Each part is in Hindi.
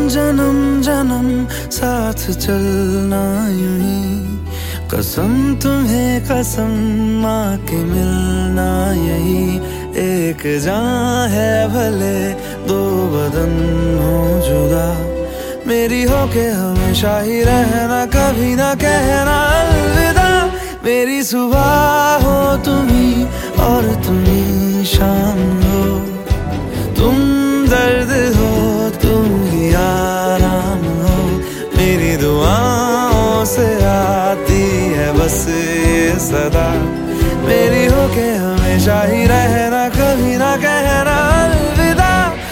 जन्म जन्म साथ चलना यूं ही, कसम तुम्हें कसम माँ के मिलना यही। एक जान है भले दो बदन हो जुदा, मेरी हो के हमेशा ही रहना, कभी ना कहना अलविदा। मेरी सुबह हो तुम्ही और तुम्ही शाम हो, तुम दर्द हो तुम ही आराम हो। मेरी दुआओं से आती है बस ये सदा, मेरी हो के हमेशा ही रहना, कभी ना कहना अलविदा।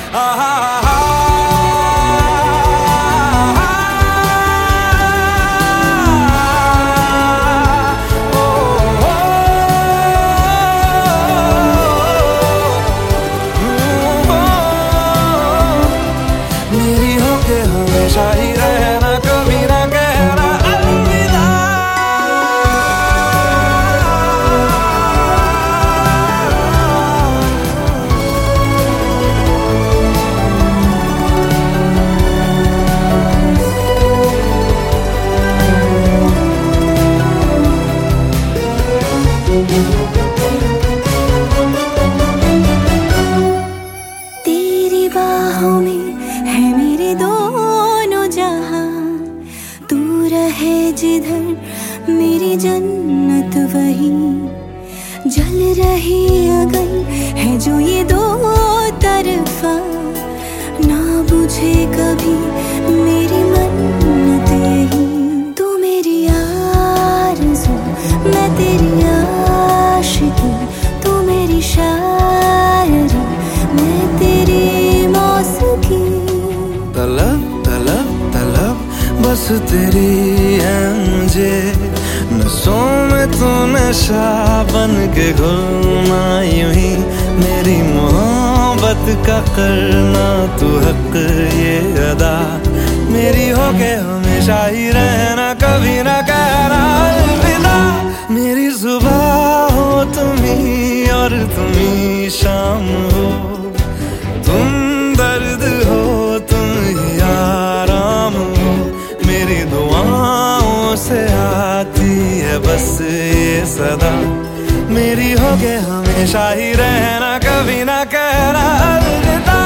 मेरी हो के हमेशा ही रहना, कभी ना कहना अलविदा। तेरी बाहों में है मेरे दोनों जहां, तू रहे जिधर मेरी जन्नत वही। जल रही अगन है जो ये दो तरफा, ना बुझे कभी मेरी मन्नत यही। तू मेरी आरज़ू मैं तेरी आशिकी, तू मेरी शायरी मैं तेरी मौसीकी। तलब तलब तलब बस तेरी है मुझे, नसों में तू नशा बन के घुलना यूं ही। मेरी मोहब्बत का करना तू हक ये अदा, मेरी हो के हमेशा ही रहना, कभी ना कहना अलविदा। मेरी सुबह हो तुम्ही और तुम्ही शाम हो, तुम दर्द हो तुम ही आराम हो। मेरी दुआओं से आती है बस ये सदा, मेरी हो के हमेशा ही रहना, कभी ना कहना अलविदा।